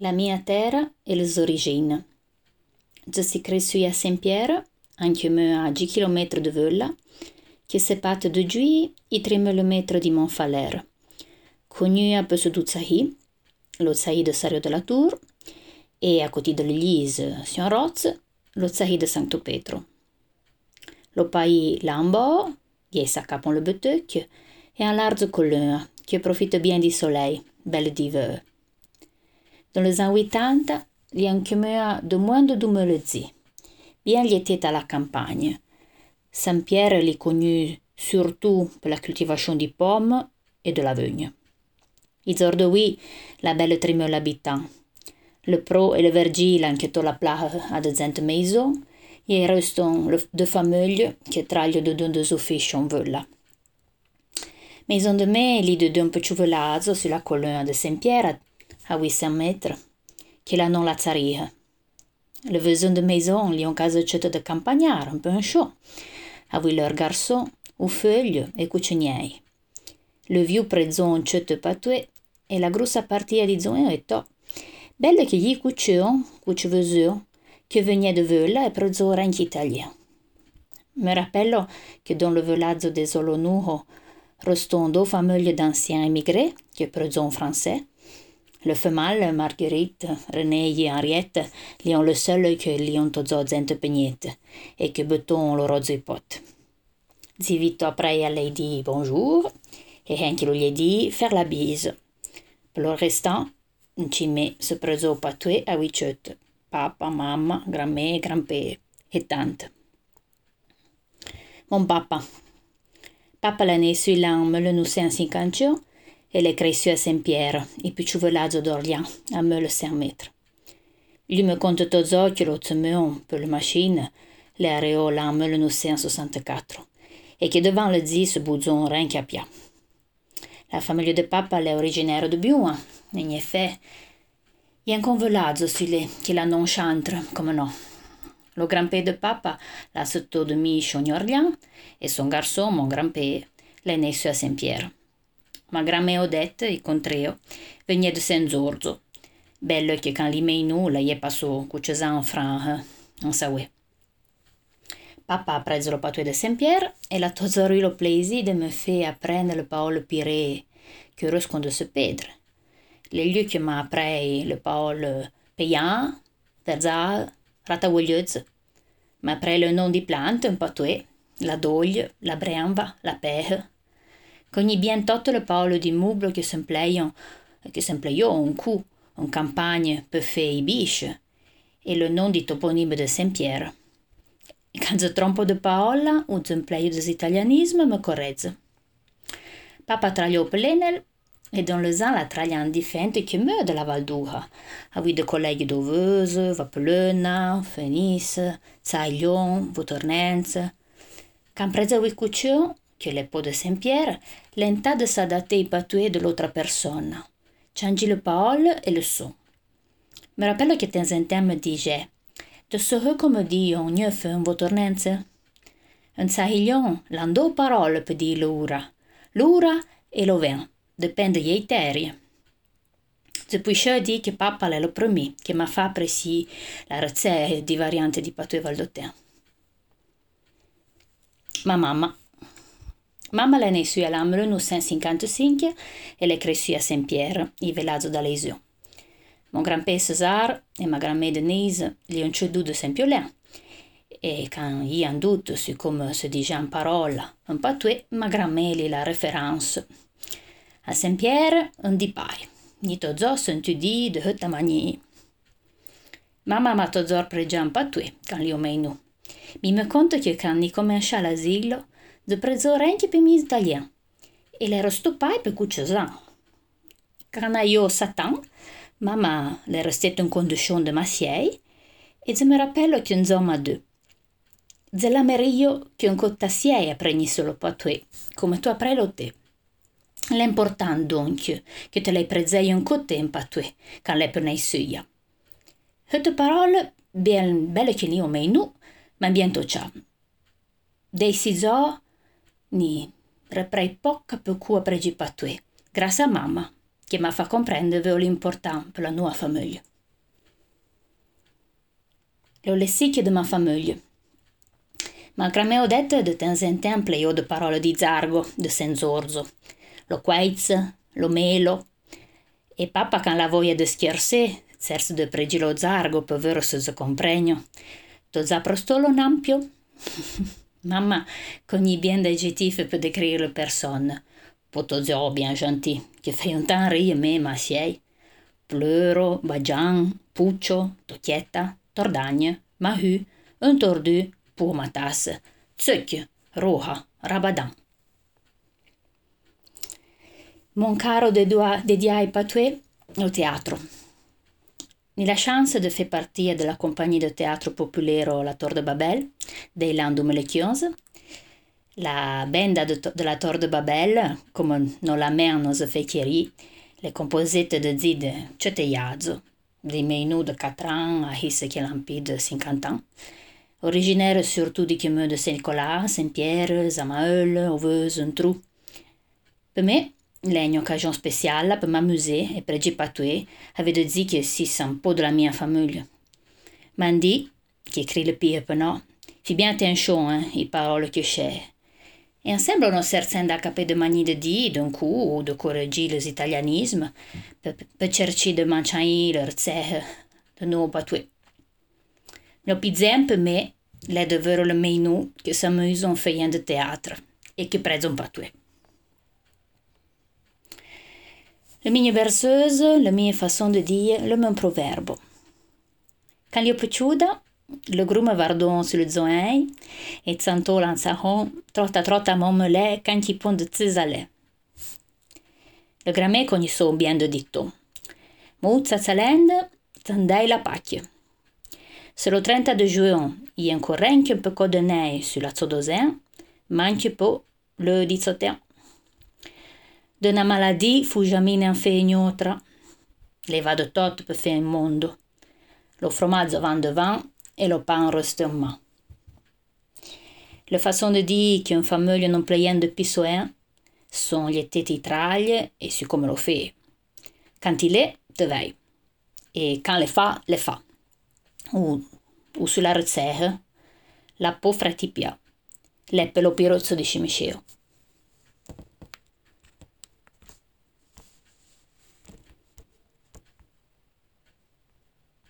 La mia terra e le origini. Je suis cresciuta a Saint-Pierre, un comune à 10 km de Veulla, qui sépare de Giui i 3 km di Montfaler. Connue per lo Zahi, lo Zahi de Sario de la Tour, e a côté de l'église Saint-Roch, lo Zahi de Saint-Petro. Le pays là-en-bas, il s'accapon le Beteuc, et un large colline qui profite bien du soleil, belle d'hiver. Dans les années 80, il y a un comune de moins de 2000 zi. Bien il était à la campagne. Saint-Pierre est connu surtout pour la cultivation des pommes et de la vigne. Aujourd'hui, la belle 3000 habitants. Le Pro et le Vergile anche la place à 200 maisons et il reste deux familles qui travaillent dedans des offices en Veulla. Maison de me, lì de un petit village sulla colline de Saint-Pierre à 800 mètres, qui la non la Zaria. Le voisin de maison, li ont casacette de campagnard, un peu un chaud, avec leurs garçons, ou feuilles et cucinieri. Le vieux prezon cette patoué e la grossa partie di zone è to. Belle che gli cuccion, cuccivesu, che venia de Veulla e prezora in italien. Me rappello che dans le village des Olonuho restant deux familles d'anciens immigrés qui prezon français. Le femelle, Marguerite, René et Henriette, li ont le seul que li ont tozo gente pegnette et que beton loro zipot. Zivito après à lei dit bonjour et anche lui dit faire la bise. Pour le restant, ci me se preso patoué a wichet, papa, mamma, grand-mère, grand-père et tante. Mon papa. Papa l'année né l'an 1950 elle est cresciuta a Saint-Pierre, il più village d'Orléans, à 1500 mètres. Lui me conte tozo che lo tsemion per le machine, le areola en 1964, et que devant le dit se bouzon rien qu'à pia. La famille de papa est originaire de Biouin, en effet, il y a un village celui qui la non chantre, comme non. Le grand-père de papa l'a sotto de Mich en Orléans, et son garçon, mon grand-père, l'est né à Saint-Pierre. Ma grand-mère Odette, il contrario, venait de Saint-Zorzo. Bello che quand li meinu la je passo cuccesan franc en saoué. Papa a preso le patoué de Saint-Pierre et la tosori le plaisir de me faire apprendre le parole piré, que ruscon de se pedre. Le lieu que m'a appris le parole payan, verzal, ratagugliuzze. M'a appris le nom des plantes un patoué, la doglie, la brenva, la perre. Cogni bien tutte le parole di meubles che s'empleion un coup en campagne per faire i biche e le nom di toponime de Saint-Pierre. Quand je trompo de parola o j'empleio des italianismes me corregge. Papa tragliò per l'Enel e dans les ans la traglian differente che me de la Valduha, avec de collègues d'Oveuse, Vapelona, Fenice, Zaglion, Votornenze. Quand presa oui cucciò, che le po de Saint-Pierre, l'entà de s'adapter i patoué de l'autre personne. Changi le parole et le son. Me rappello che temps en temps me disait de ce comme dit on neuf un votornense. Un sahilion, l'han deux paroles per dire l'ura. L'ura e lo vin, depende dei terri. Depuis je dis que papa è le premier che m'a fa apprécier la recette di variante di patoué valdotin. Ma mamma. Mamma l'è née l'an 1955 e elle est cresciuta a Saint-Pierre, il village d'Alesio. Mon grand-père César et ma grand-mère Denise li ont ceduto de Saint-Piolin. Et quand ils ont doute sur comme se dit en parole un patoué, ma grand-mère li la référence. A Saint-Pierre, un di pai. Ni tozo sentu di de hutta manier. Mamma m'a tozo pregia un patoué quand li ho meinu. Mi me conto che quand ni comincia l'asilo, de prezo renchi per mi italien. E l'ero stupai per cucciasan. Quand io satan, mamma le restet in condition de massiei, e je me rappello che un zoma deux. Je la merio che un cottassiei appreni solo patoué, come tu apprai lo te. L'important donc, che te l'hai prezei un cotte in patoué, quand l'hai per nei suia. Hette parole, bien belle che li ho meinu, ma bien toccia. Dei siso, ni reprei poca per cui pregi patoué, grazie a mamma, che m'a fa comprendere l'important per la nuova famiglia. Lo lessicchio de ma famiglia. Ma come ho detto, de temps en temps pleio de parole di zargo, de senzorzo. Lo queiz, lo melo. E pappa can la voglia de scherzè, certo de pregi lo zargo, per vero se compregno. To zapro stolo nampio? Mamma cogni bien d'aggettivi per décrire le personnes. Potozio bien gentil, che fai un tan rie me ma siei. Pleuro, bagian, puccio, tocchietta, tordagne, mahù, un tordù, pumatas, zucchio, roja, rabadan. Mon caro dediai patuè au teatro. Ni la chance de faire partie de la compagnie de théâtre populaire La Tour de Babel, dei l'an 2015. La benda de la Tour de Babel, come non la mer non se fait chieri, le composite de zide ceteiazzo, dei meinù de 4 ans a hisse che lampi de 50 ans, originaire surtout di Chiemeux de Saint-Nicolas, Saint-Pierre, Samaeul, Auveuse, Untrou. Per me, l'è un'occasione speciale per m'amusare e per patuè avere zi che si sa un po' della mia famiglia. Mandi, che écrit le pire per no, fi bien attention, i parole che c'è. E non sembrano serzendo a capire de mani de di, d'un coup, o de correggere les italianismes, per cercare de mangiare le ricette de nuovo patuè. Lo pizzem per me, l'è davvero le menù che s'amusano facendo teatro e che prezzo patuè. Le mie verseuse, la mia façon de dire, le mio proverbo. Quand li ho piaciuta, le grume vardon sulle zoei e zanto lanzahon, trotta mommelè, canchi pon de zizalè. Le gramè cognisso bien de dicto. Mouzza zalende, tandei la pacchia. Se lo 30 de juin il y a encore un peu de neige sur la Zodosin, manque po le 18. De una maladie fu jamais un fe ignotra. Le va de tot per fare il mondo. Lo formaggio van devant e lo pan reste en main. Le façon de dire che un famiglia non pleien de pissoen sono gli tetti traglie e su come lo fe. Canti le, te vei. E can le fa, le fa. O sulla ricetta, la po fratipia. L'è per lo pirozzo di scimisceo.